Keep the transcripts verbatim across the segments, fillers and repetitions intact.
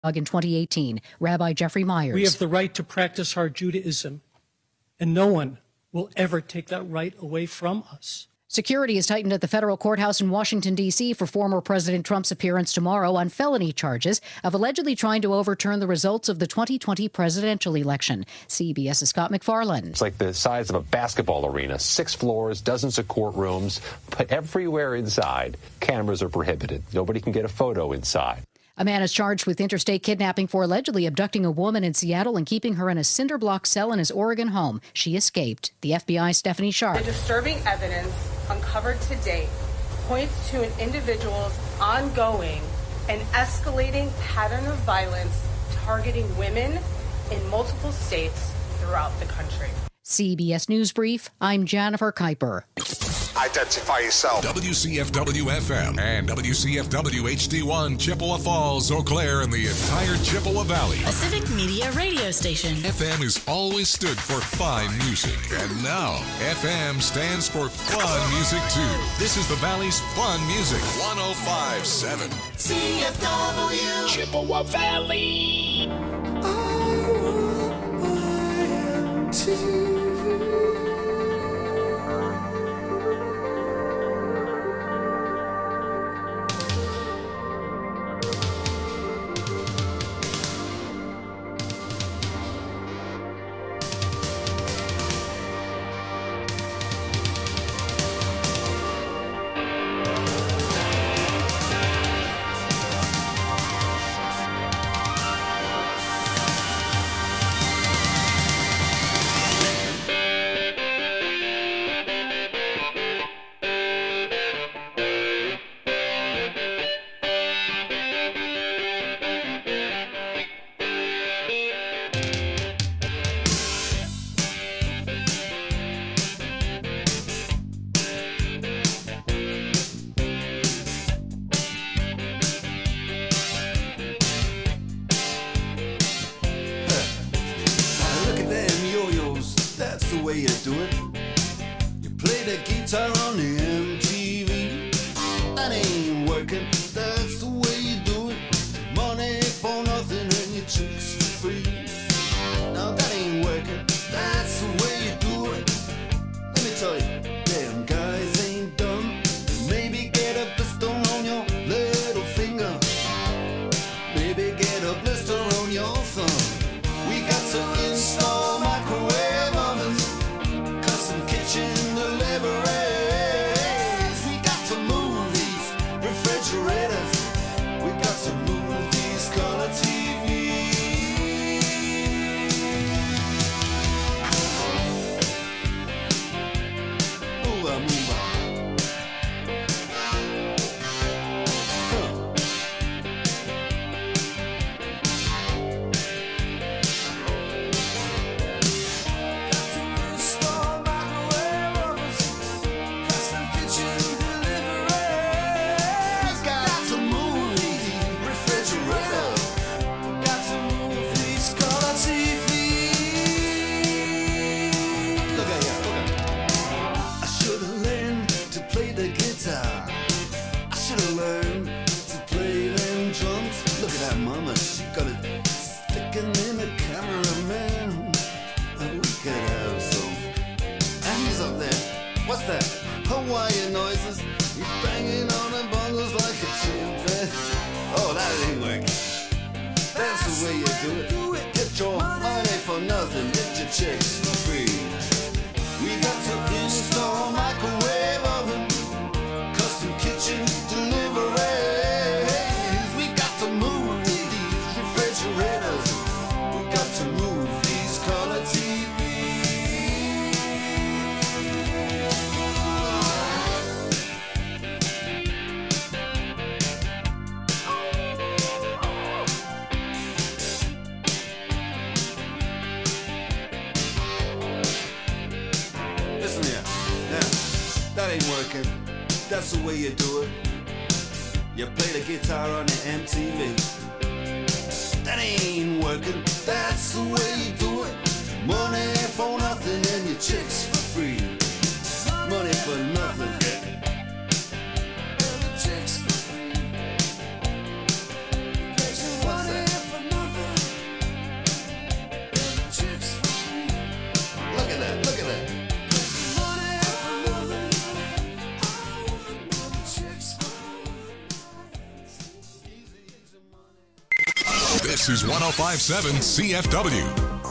In twenty eighteen, Rabbi Jeffrey Myers. We have the right to practice our Judaism, and no one will ever take that right away from us. Security is tightened at the federal courthouse in Washington, D C for former President Trump's appearance tomorrow on felony charges of allegedly trying to overturn the results of the twenty twenty presidential election. C B S's Scott McFarland. It's like the size of a basketball arena, six floors, dozens of courtrooms, but everywhere inside, cameras are prohibited. Nobody can get a photo inside. A man is charged with interstate kidnapping for allegedly abducting a woman in Seattle and keeping her in a cinder block cell in his Oregon home. She escaped. The F B I Stephanie Sharp. The disturbing evidence uncovered to date points to an individual's ongoing and escalating pattern of violence targeting women in multiple states throughout the country. C B S News Brief, I'm Jennifer Kuiper. Identify yourself. W C F W F M and W C F W H D one, Chippewa Falls, Eau Claire, and the entire Chippewa Valley. A civic media radio station. F M has always stood for fine music, and now F M stands for fun music too. This is the Valley's fun music. one oh five point seven C F W Chippewa Valley. This is one oh five point seven C F W.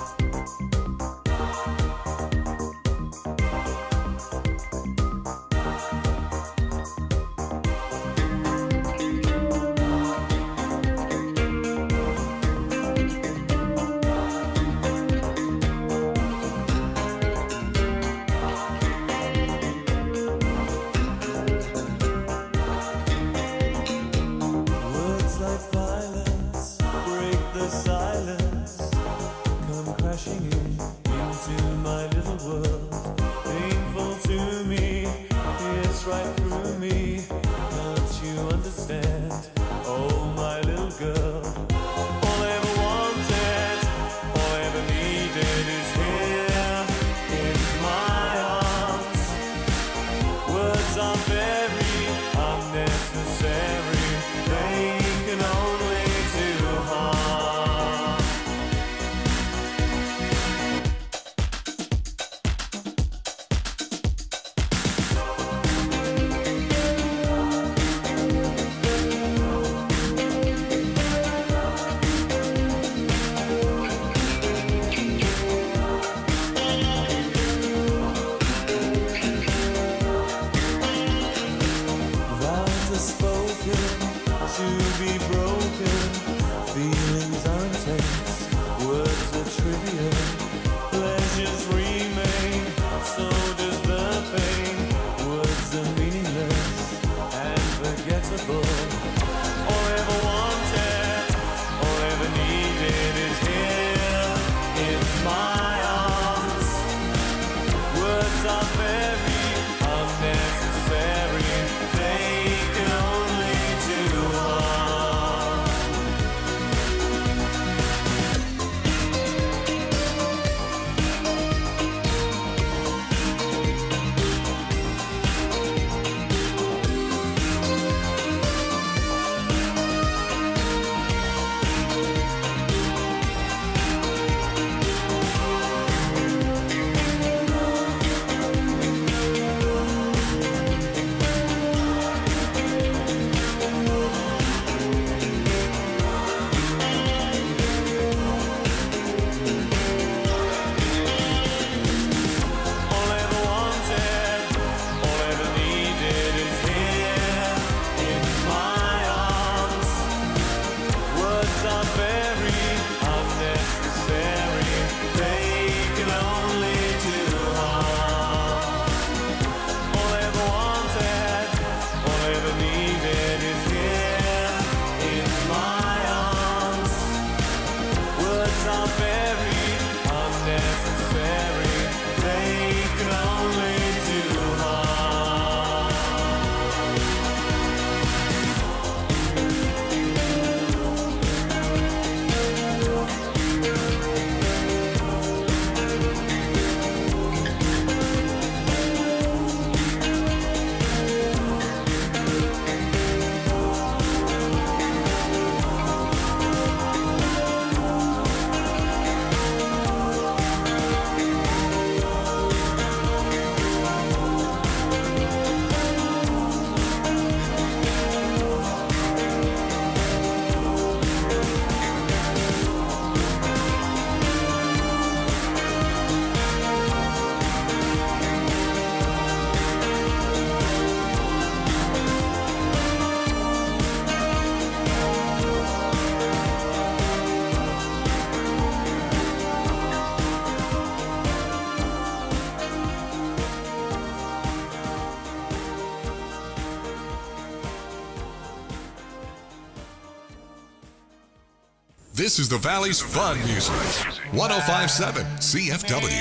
This is the Valley's fun music. one oh five point seven C F W.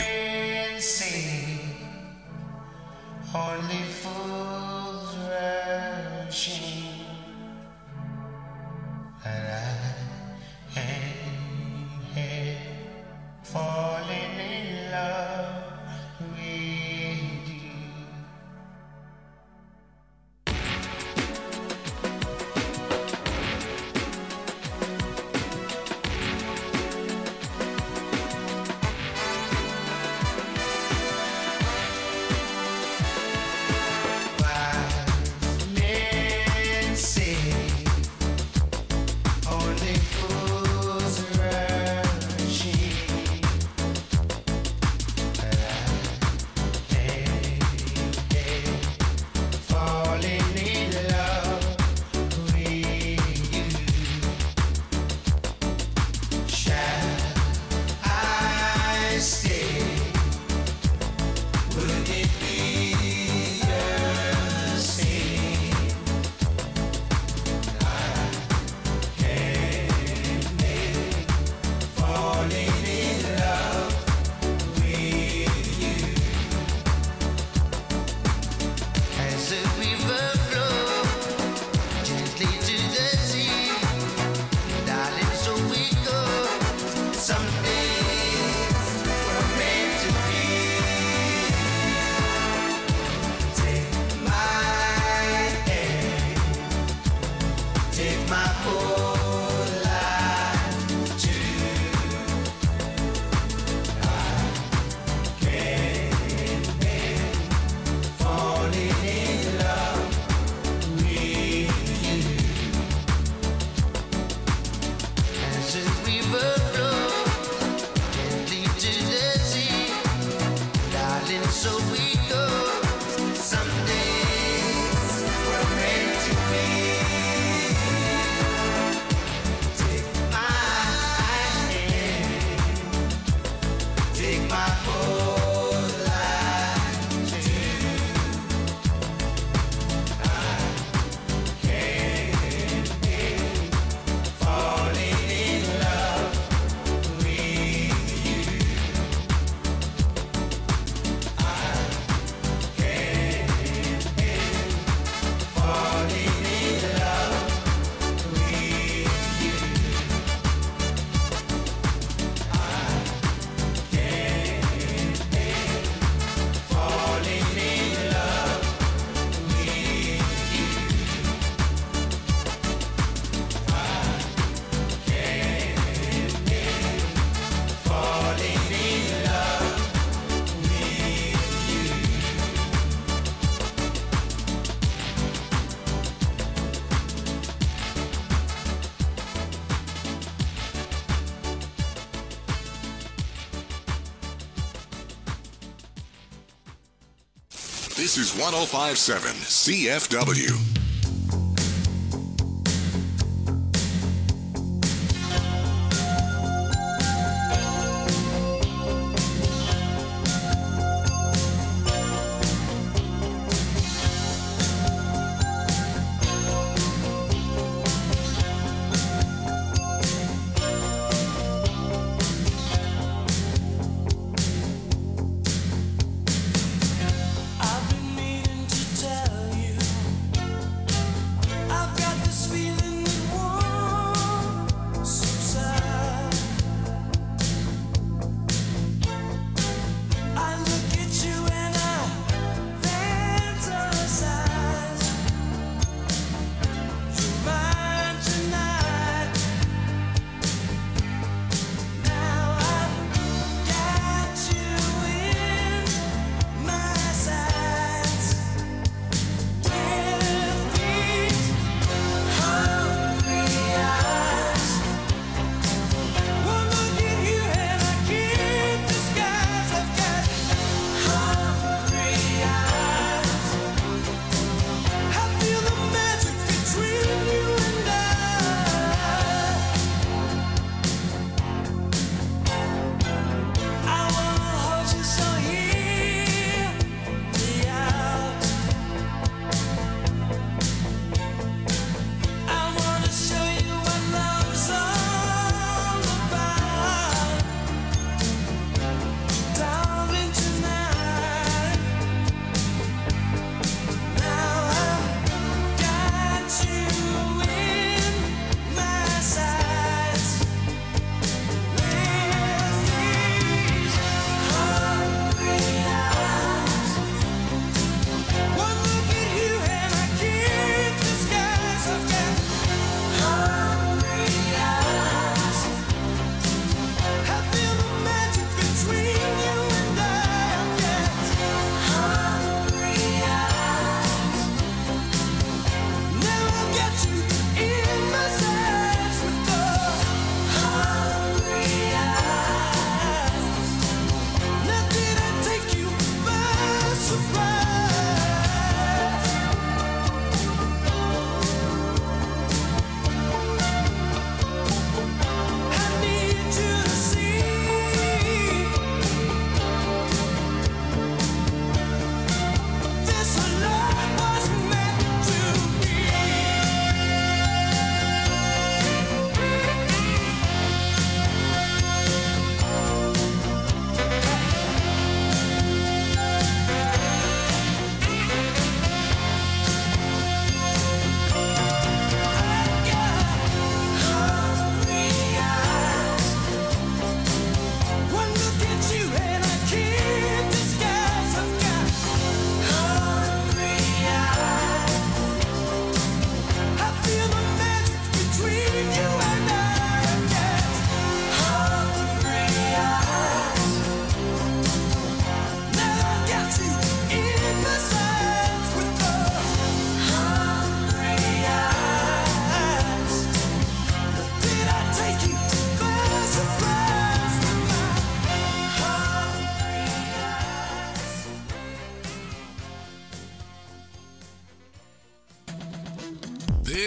Only fools rushing, and I ain't here falling in love with you. Why so it goes. Some days we're meant to be. Take my hand, take my whole life too. I can't help falling in love with you. I can't help falling in love with you. I can't help falling in love with you. I can't help falling in love with you. This is one oh five point seven C F W. I've been meaning to tell you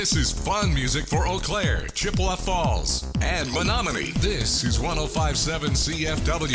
This is fun music for Eau Claire, Chippewa Falls, and Menominee. This is one oh five point seven C F W.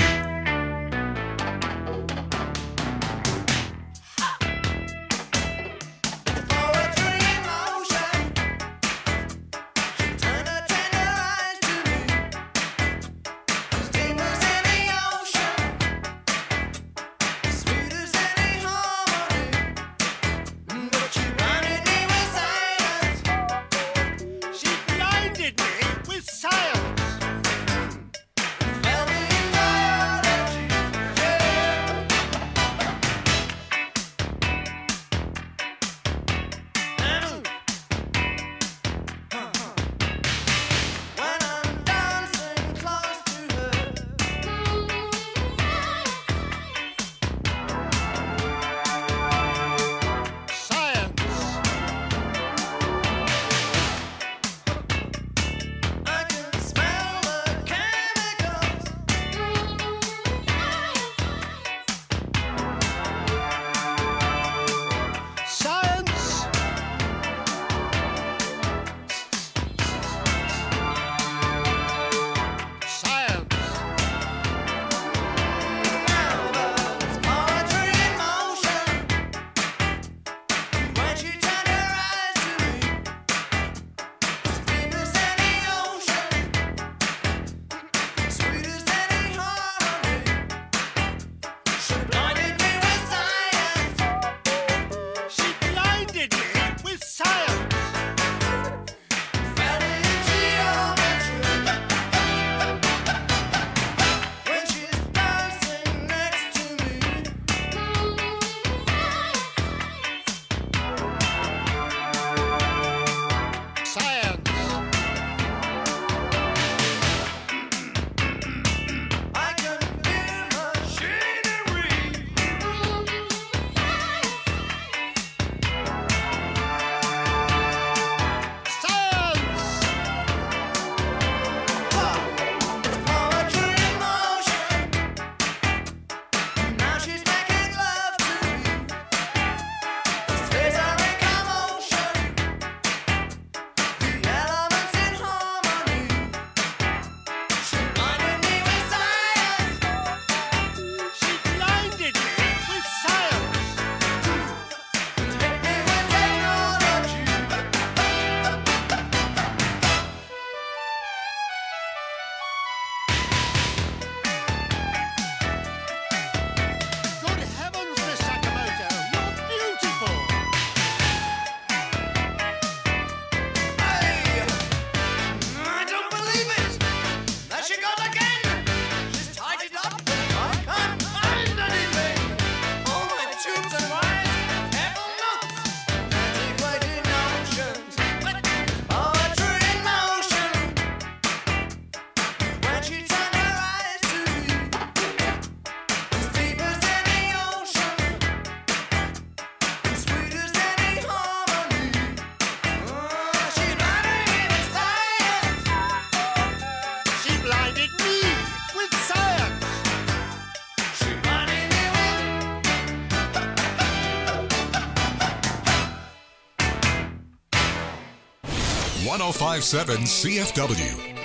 one oh five point seven C F W.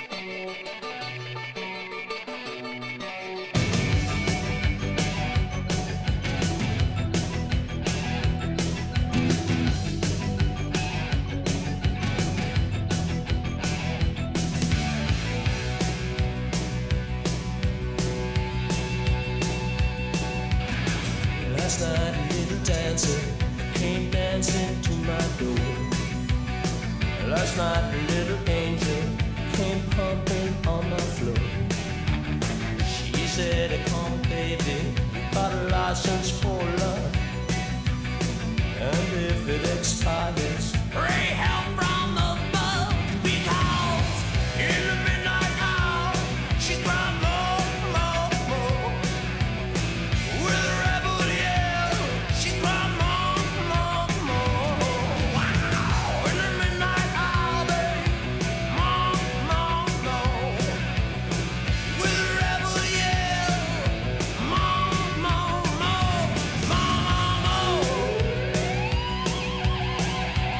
Last night a little dancer came dancing to my door. Last night a little angel came pumping on my floor. She said, come baby, got a license for love, and if it expires, pray help from above, because in the midnight hour she cried more, more, more. With a rebel yell, she cried more, more, more. Wow, in the midnight hour, babe, more, more, more. With a rebel yell, more, more, more, more, more, more.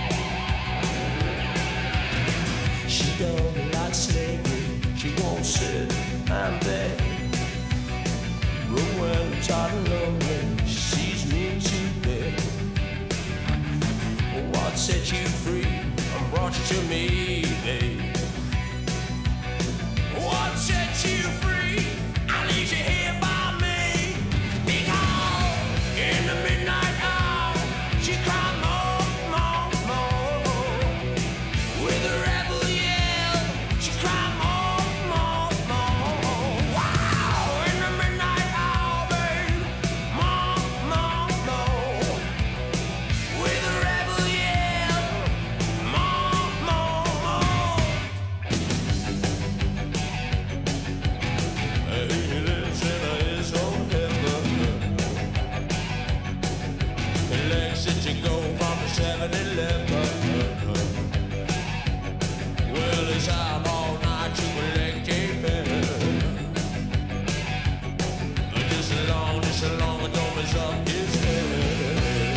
I'm there. But when I'm tired and lonely, she's me to bed. What set you free and brought you to me, babe? What set you free? I leave you here by me. Because in the midnight hour, she cried more, more, more. With a rebel yell, she cried more, more, more. Wow! In the midnight hour, babe, more, more, more. With a rebel yell, more, more, more. He lives in his own heaven. He likes it to go from the seven eleven. Well, he's out all night to collect a pen. Just as long, just as long as don't mess up his head.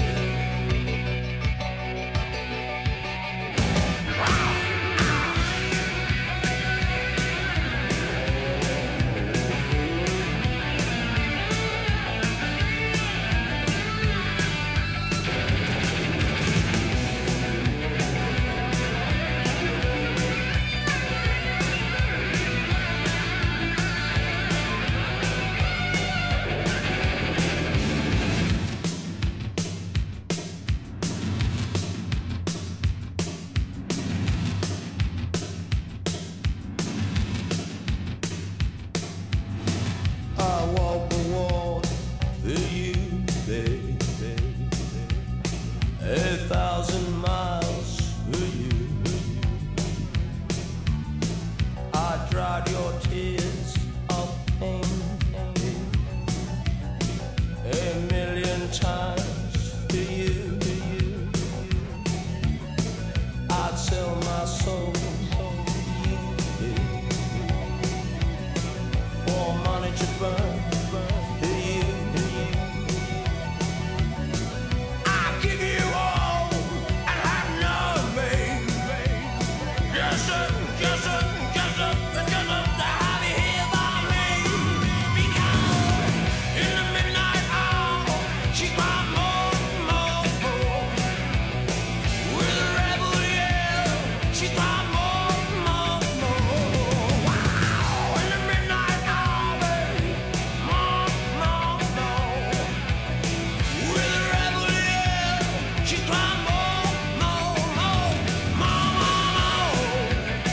I walk the wall for you, baby. A thousand miles for you. I dried your tears of pain a million times for you. I'd sell my soul for money to burn. For you. I'll give you all and have none, babe. Yes, sir, yes, sir, yes, sir, yes, sir, to have you here by me. Because in the midnight hour, she cried more, more, more. With a rebel yell, she cried more, more, more. Wow, in the midnight hour, babe, more, more, more. With a rebel yell, she cried more, more, more, more, more.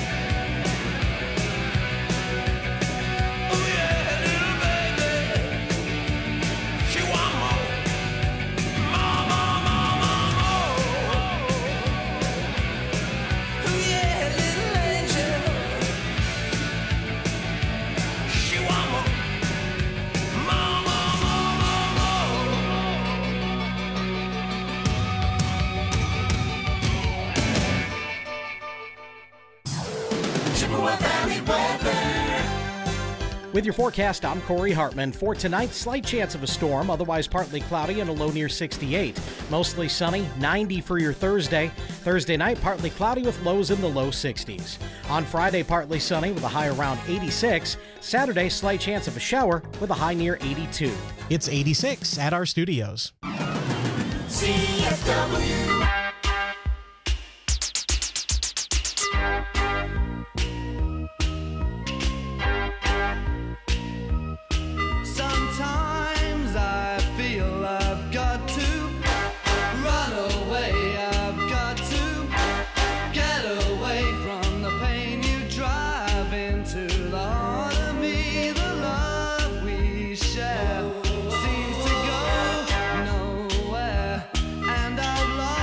Oh yeah, little baby, she want more, more, more, more, more, more. Oh yeah, little angel, she want more, more, more, more, more, more. Chippewa Valley weather. With your forecast, I'm Corey Hartman. For tonight, slight chance of a storm, otherwise partly cloudy and a low near sixty-eight. Mostly sunny, ninety for your Thursday. Thursday night, partly cloudy with lows in the low sixties. On Friday, partly sunny with a high around eighty-six. Saturday, slight chance of a shower with a high near eighty-two. It's eighty-six at our studios. C F W. Sometimes I feel I've got to run away. I've got to get away from the pain you drive into the heart of me. The love we share seems to go nowhere, and I've lost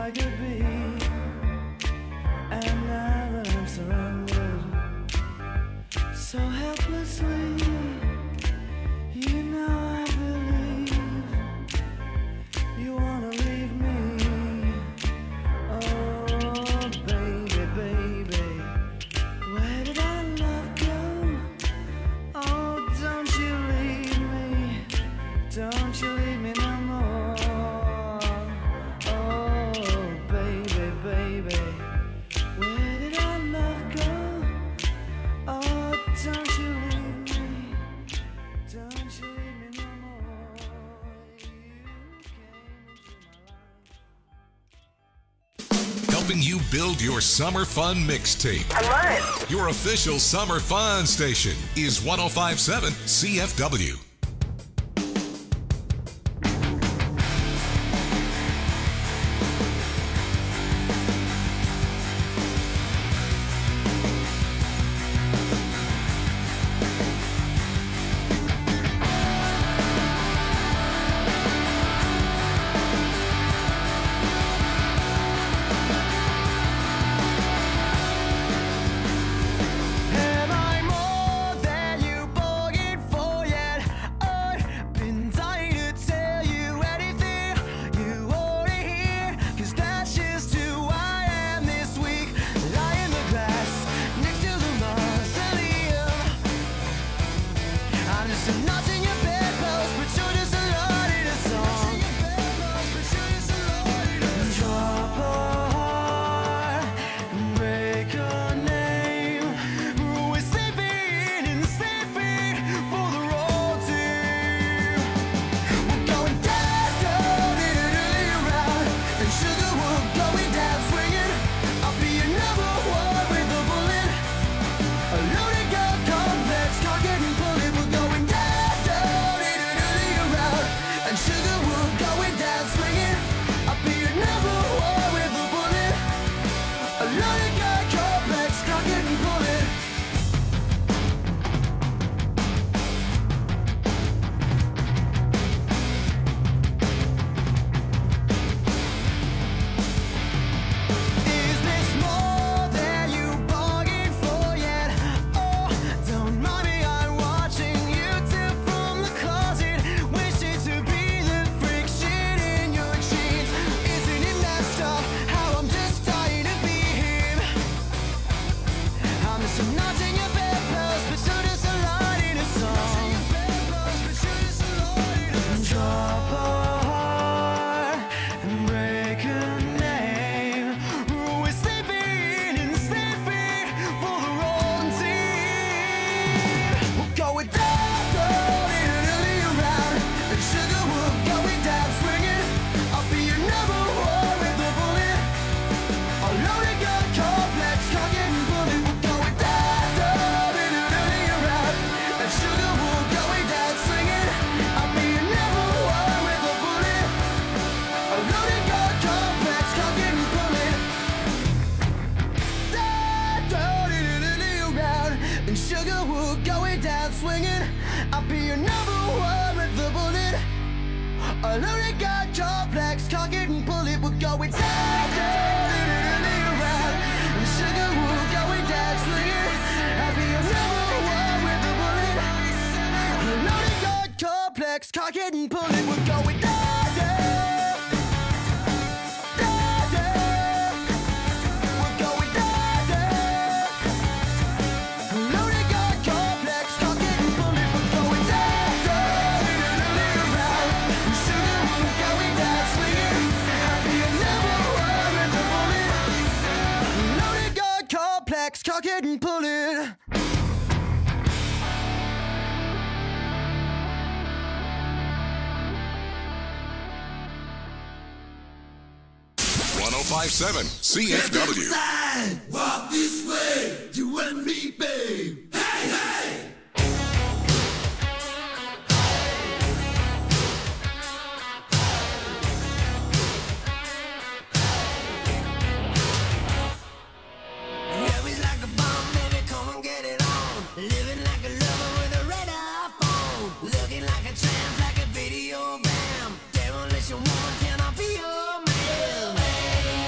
I could be. And now that I'm surrounded so helplessly, you know I believe you wanna leave me. Oh baby, baby, where did our love go? Oh, don't you leave me, don't you leave me no more. Oh baby, baby, where did our love go? Oh, don't you leave me, don't you leave me no more. Helping you build your summer fun mixtape. I love it. Your official summer fun station is one oh five point seven C F W. Am I more than you bargained for yet? I've been dying to tell you anything you wanna hear, 'cause that's just who I am this week. Lie in the grass next to the mausoleum. I'm just a notch in your bedpost, but you're just a lot in a song. Drop a heart and break a name. We're saving and saving for the road team. We're going down, down, in and around, and sugar we're going down swinging. I'll be your number one with a bullet. A loaded gun complex, cock it and pull it. We're going down, down, in and around, and sugar we're going down swinging. I'll be your number one with a bullet. A loaded gun complex, cock it and pull it. Is this more than you bargained for yet? Oh, don't mind me, I'm watching you tip from the closet, wishing to be the friction in your jeans. Isn't it messed up how I'm just dying to be him? I'm just a notch in your bedpost, but you're just a line in a song. Drop a heart and break a name. We're saving and saving for the wrong team. We're going down, down, in and around, and sugar we're going down swinging. I'll be your number one with a bullet. A loaded gun complex, cock it and pull it. We're going down, down, in and around, and sugar we're going down swinging. I'll be your number one with a bullet. A loaded gun complex, cock it and pull it. Down, down, in and around, and sugar we're going down swinging. I'll be your number one with a bullet. A loaded gun complex, cock it and pull it. We're going down, down, in and around, and sugar we're going down swinging. I'll be your number one with a bullet. A loaded gun complex, cock it and pull it. We're going down, down, down, down. We're going down, down. A loaded gun complex, cock it and pull it. We're going down, down, in and around, and sugar we're going down swinging. I'll be your number one with a bullet. A loaded gun complex, cock it and pull it. one oh five point seven C F W. Walk this way, you and me, babe. Hey, hey! Yeah, we like a bomb, baby, come and get it on. Living like a lover with a red iPhone. Looking like a tramp, like a video bam. Demolition woman, can I be your man?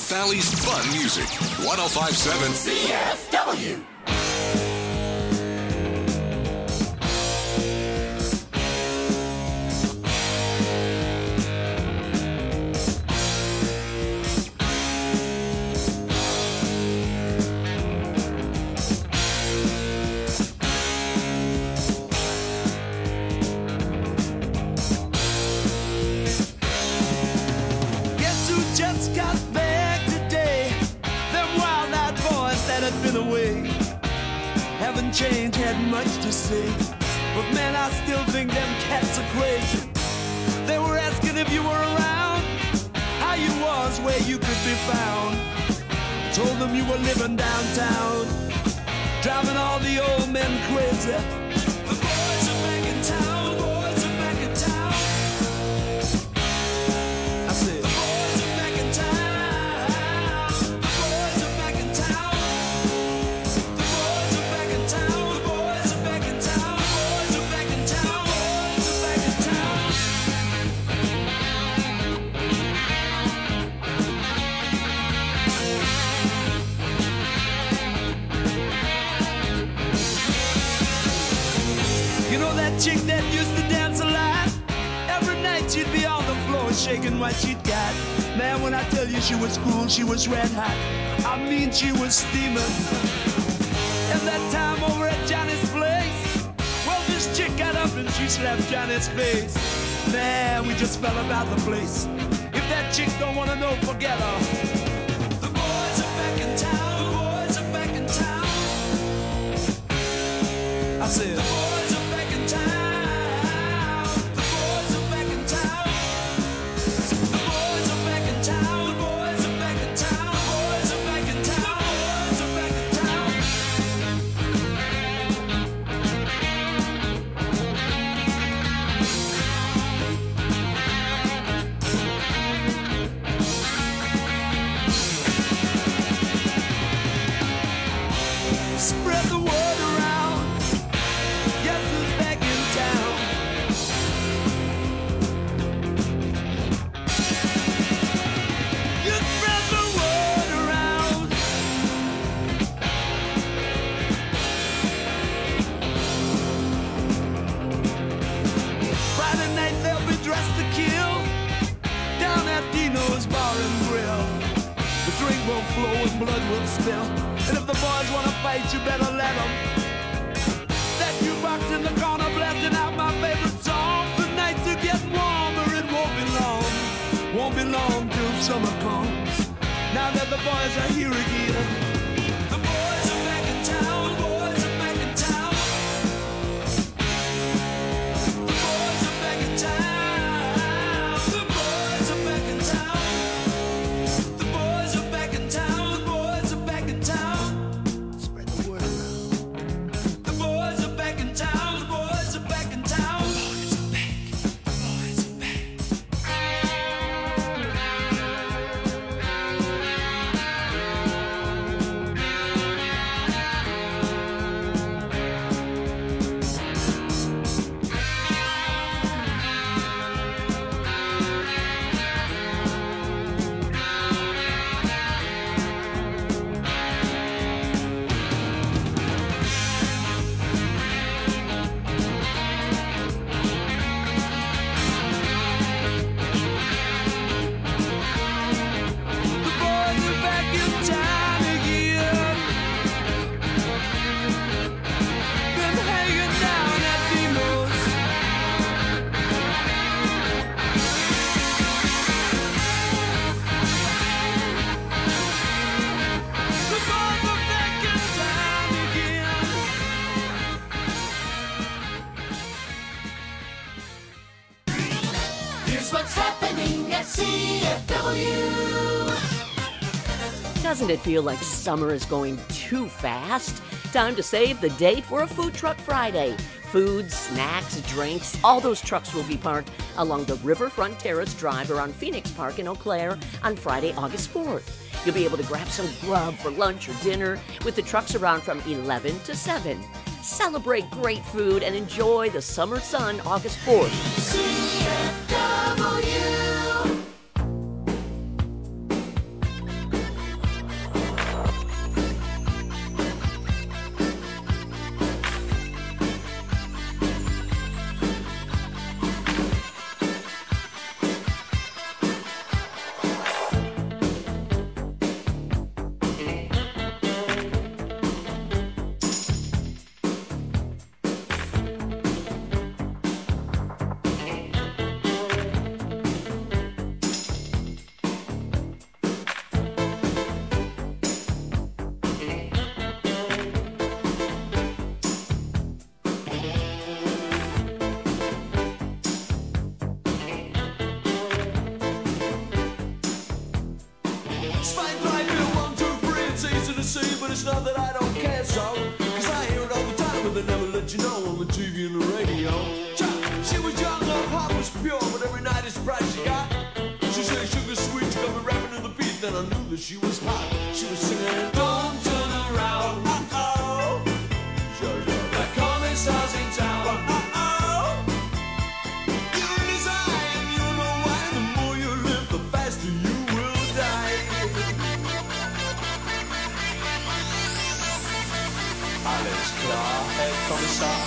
Valley's fun music. one oh five point seven C F W. Just got back today. Them wild-eyed boys that had been away haven't changed, had much to say. But man, I still think them cats are crazy. They were asking if you were around, how you was, where you could be found. Told them you were living downtown, driving all the old men crazy. The boys are back in town, boys are back in town. I said, chick that used to dance a lot. Every night she'd be on the floor shaking what she'd got. Man, when I tell you she was cool, she was red hot. I mean, she was steaming. And that time over at Johnny's place, well, this chick got up and she slapped Johnny's face. Man, we just fell about the place. If that chick don't wanna know, forget her. The boys are back in town, the boys are back in town. I said, the boys are back in town. The boys are back in town. The boys are back in town. The boys are back in town. The boys are back in town. The boys are back in town. Spread the word around. Guess who's back in town? You spread the word around. Friday night they'll be dressed to kill down at Dino's Bar and Grill. The drink will flow and blood will spill. And if the boys wanna fight, you better let them. That jukebox in the corner blasting out my favorite song. The nights are getting warmer, it won't be long. Won't be long till summer comes. Now that the boys are here again. The boys are back in town, the boys are back in town. The boys are back in town. The boys are back in town. The boys are back in town. The boys are back in town. Spread the word around. The boys are back in town. The boys are back in town. The boys are back. The boys are back. The boys are back in town again. Been hanging down at Dino's. The boys are back in town again. Here's what's happening at C F W. Doesn't it feel like summer is going too fast? Time to save the date for a Food Truck Friday. Food, snacks, drinks, all those trucks will be parked along the Riverfront Terrace Drive around Phoenix Park in Eau Claire on Friday, August fourth. You'll be able to grab some grub for lunch or dinner with the trucks around from eleven to seven. Celebrate great food and enjoy the summer sun August fourth. C F W. Spine fly, bill, one, two, three. It's easy to see, but it's not that I don't care so. Cause I hear it all the time, but they never let you know on the T V and the radio. She was young, her heart was pure, but every night it's price she got. She said sugar sweet, she got me rapping to the beat. Then I knew that she was hot. She was singing, don't turn around. Uh-oh. The commissar's in town. Uh-oh. You're in his eye, and you know why. The more you live, the faster you will die. Alles klar, Herr Kommissar.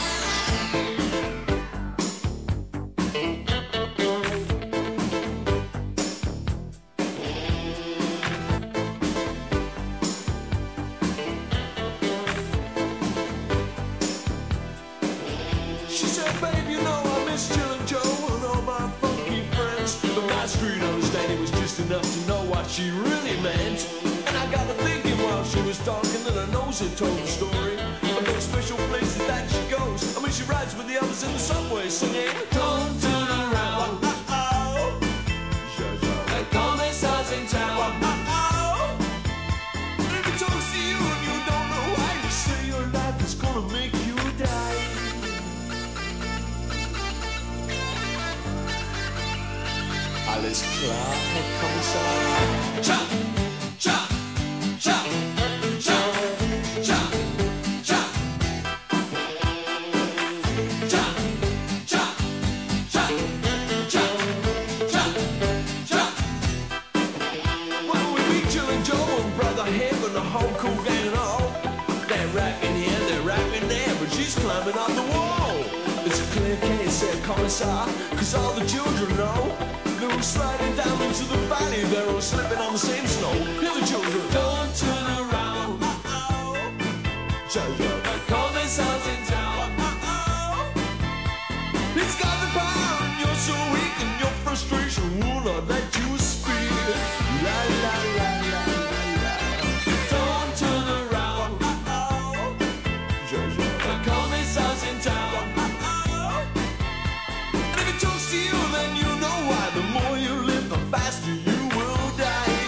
Enough to know what she really meant. And I got to thinking while she was talking that her nose had told the story of those special places that she goes. I mean, she rides with the others in the subway singing, don't turn around. Uh-oh. The commissar's in town. Uh-oh. And if he talks to you and you don't know why, you say your life is gonna make you die. Alles klar, Herr Kommissar. Cha, cha, cha, cha, cha, cha. Cha, cha, cha, cha, cha, cha. Well, we meet Jill and Joe and Brother Hib and the whole cool gang and all. They're rapping here, they're rapping there, but she's climbing up the wall. It's a clear case, Herr Kommissar, cause all the children know. They were sliding down into the valley. They're all slipping on the same snow. Hear the children. Don't turn around. Uh-oh. Jojo. The commissar's in town. Uh-oh. He's got the power and you're so weak and your frustration will not let you speak. La la la la la la. Don't turn around. Uh-oh. Jojo. The commissar's in town. Uh-oh. And if it talks to you, then you know why. The more you live, the faster you will die.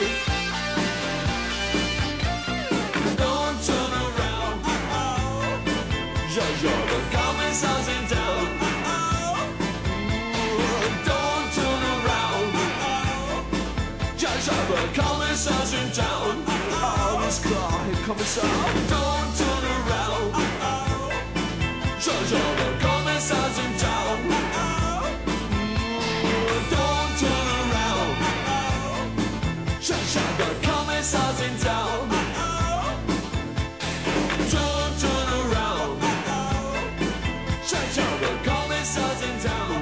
Don't turn around. Uh-oh. Jojo, the commissar's in town. Uh-oh. Don't turn around. Uh-oh. Jojo, the commissar's in town. Uh-oh. This car, Herr Kommissar. Don't turn around. Uh-oh. Jojo, the commissar's in town. Uh-oh. Don't turn around. Shut the commissar's in town. Don't turn around. Shut the commissar's in town.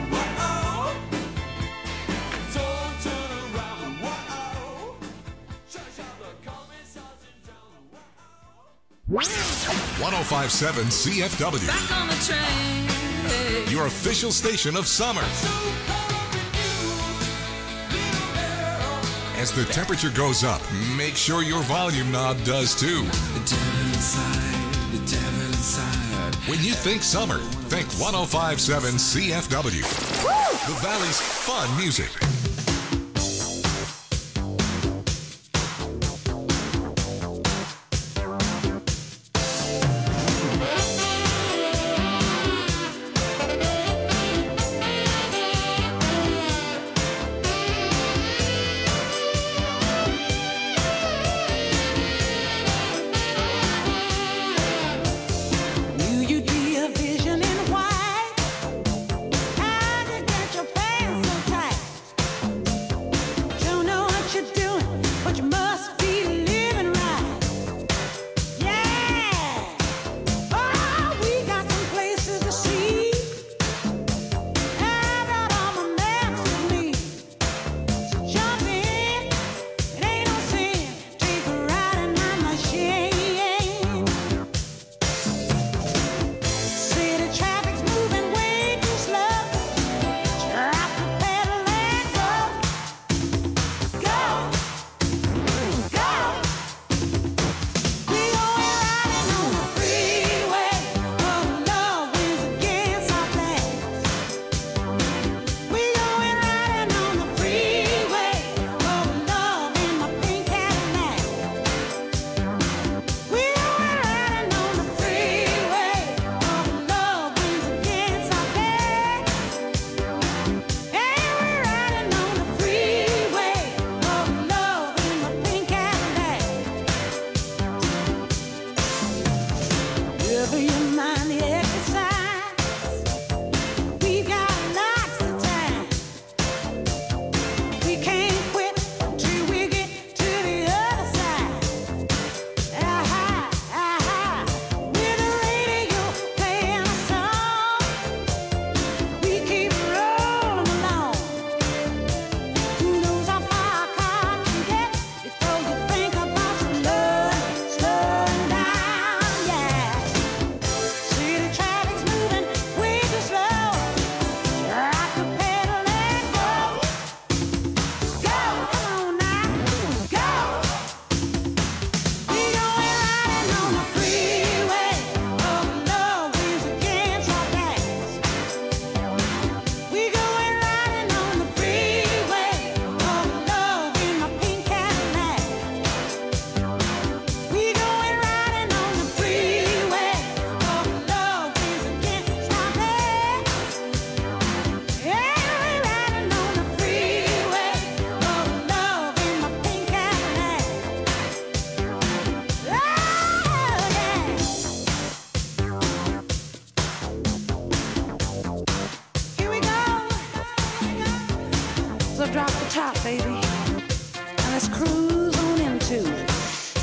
Don't turn around. Shut the commissar's in town. one oh five point seven C F W. Back on the train. Your official station of summer. As the temperature goes up, make sure your volume knob does too. The devil inside, the devil inside. When you think summer, think one oh five point seven C F W. The Valley's fun music. Vision in white, how to get your pants so tight.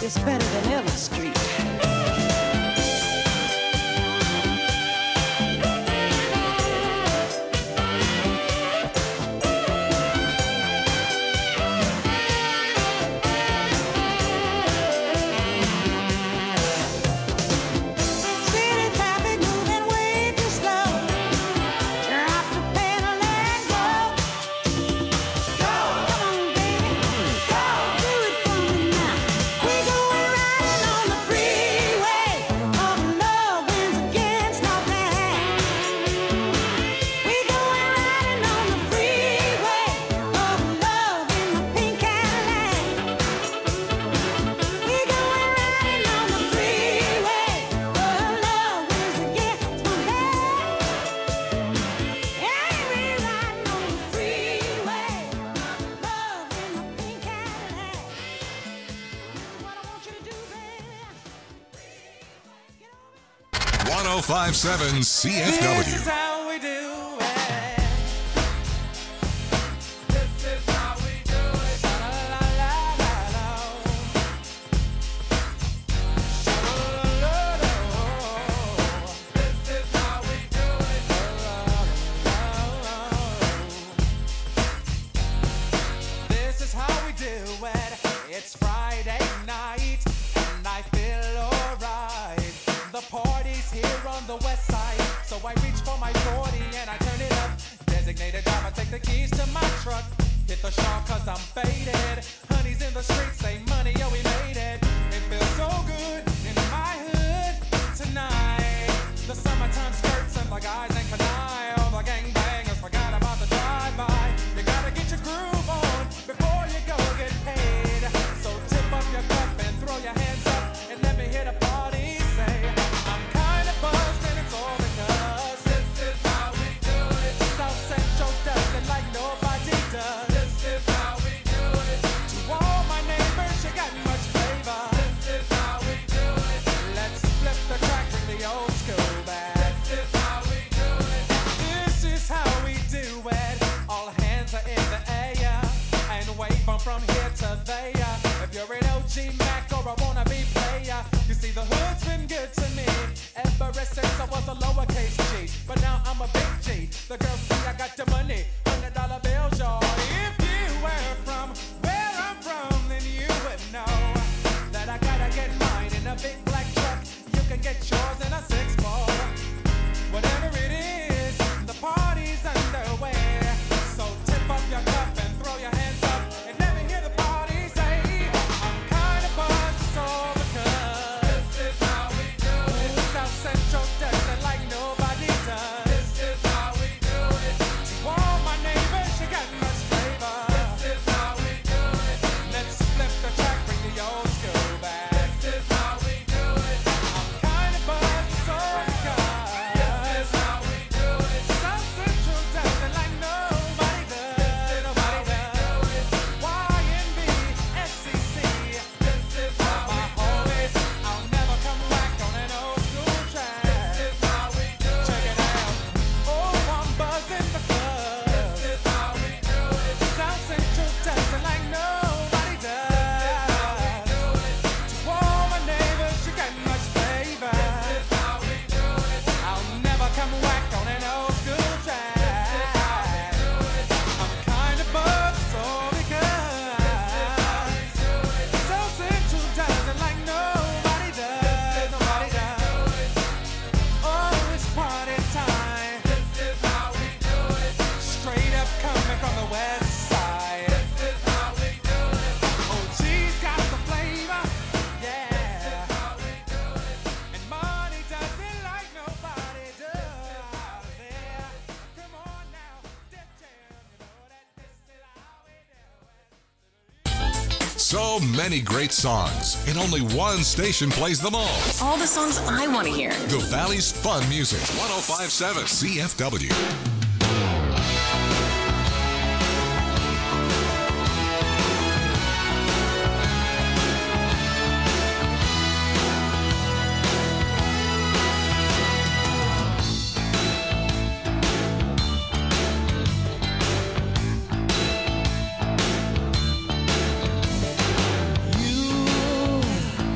is better than ever street. one oh five point seven C F W. This is how we do it. This is how we do it. La la la la la. This is how we do it. This is how we do it. It's Friday night and I feel alright. The party's here on the west side, so I reach for my forty and I turn it up. Designated driver, take the keys to my truck. Hit the shop cause I'm faded. Honey's in the streets, say money, yo, we made it. It feels so good in my hood tonight. The summertime skirts and the guys ain't canine. All the gangbangers forgot about the drive-by. You gotta get your groove on before you go get paid. So tip up your cup and throw your hands up and let me hear the party say, I'm kinda buzzed and it's all because this is how we do it. South Central does it like nobody does. This is how we do it. To all my neighbors, you got much flavor. This is how we do it. Let's flip the track, bring the old school back. This is how we do it. This is how we do it. All hands are in the air and wave them from here to there. If you're an O G Mac or a wannabe player, you see the hood's been good to me ever since I was a lowercase G. But now I'm a big G. The girls see I got the money, hundred dollar bills, y'all. If you were from where I'm from, then you would know that I gotta get mine in a big black truck. You can get yours in a six four. Whatever it is, the party's underway. So tip up your cup and throw your hands up and let me hear the party say, I'm kinda buzzed, it's all because this is how we do it. South Central does it like nobody does. This is how we do it. To all my neighbors, you got much flavor. This is how we do it. Let's flip the track, bring the old school back. This is how we do it. I'm kinda buzzed, it's all because this is how we do it. South Central does it like nobody does. Nobody does. Y N B, S C C. This is how my homies. I'll never come back on an old school track. This is how we do it. Check it out. Oh, I'm buzzing the club. This is how we do it. South Central does it like nobody does. This is how we do it. To all my neighbors, you got much flavor. This is how we do it. I'll never come back on an old school track. This is how we do it. I'm kinda buzzed, so because South Central does it like nobody does. Nobody does. Oh, it's party time. This is how we do it. Straight up coming from the west side. This is how we do it. Oh, G's got the flavor. Yeah. This is how we do it. And money does it like nobody does. Yeah. Come on now, Def Jam, you know that this is how we do it. So many great songs, and only one station plays them all. All the songs I want to hear. The Valley's Fun Music, one oh five point seven C F W. You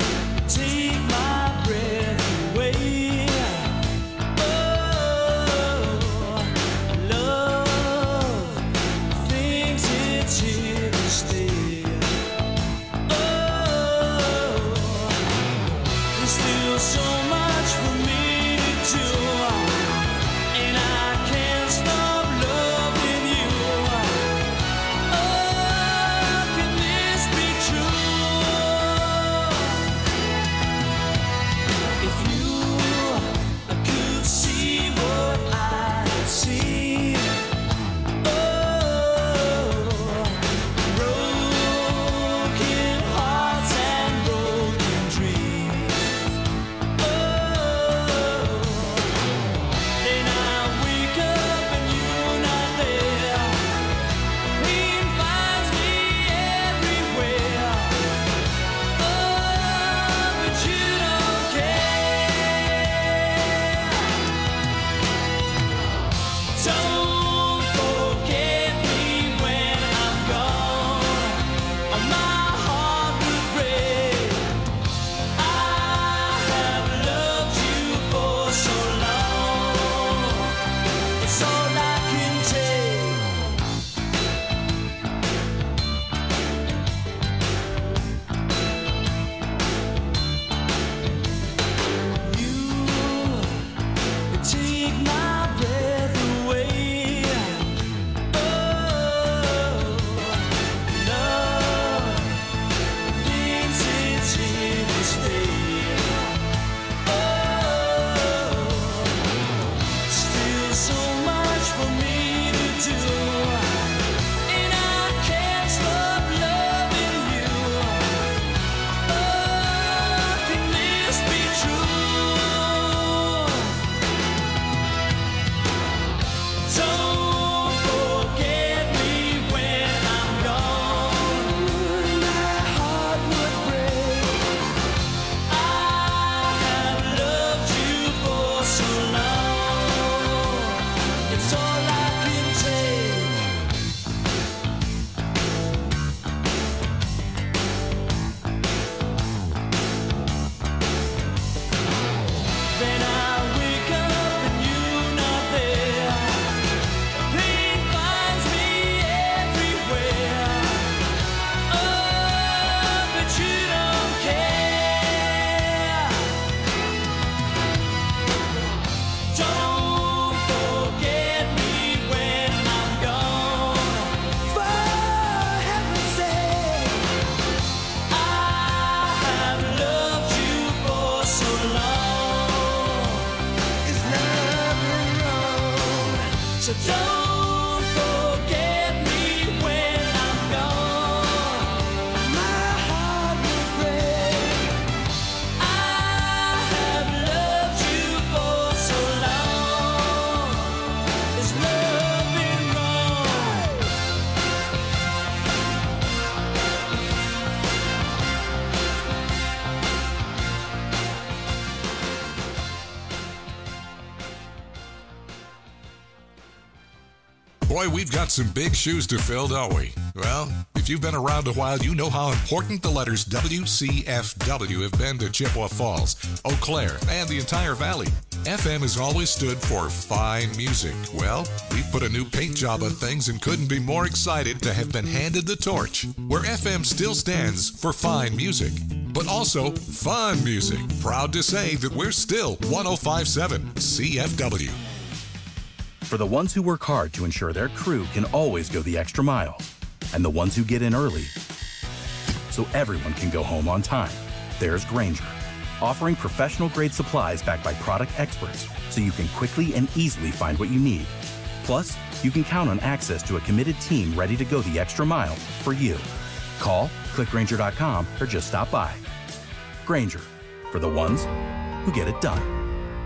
Boy, we've got some big shoes to fill, don't we? Well, if you've been around a while, you know how important the letters W C F W have been to Chippewa Falls, Eau Claire, and the entire valley. F M has always stood for fine music. Well, we've put a new paint job on things and couldn't be more excited to have been handed the torch, where F M still stands for fine music, but also fun music. Proud to say that we're still one oh five point seven C F W. For the ones who work hard to ensure their crew can always go the extra mile, and the ones who get in early so everyone can go home on time, there's Grainger, offering professional-grade supplies backed by product experts so you can quickly and easily find what you need. Plus, you can count on access to a committed team ready to go the extra mile for you. Call, click Grainger dot com, or just stop by. Grainger, for the ones who get it done.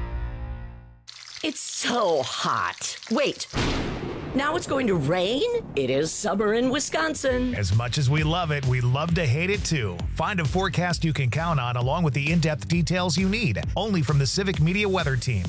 It's so hot. Wait, now it's going to rain? It is summer in Wisconsin. As much as we love it, we love to hate it too. Find a forecast you can count on along with the in-depth details you need, only from the Civic Media Weather Team.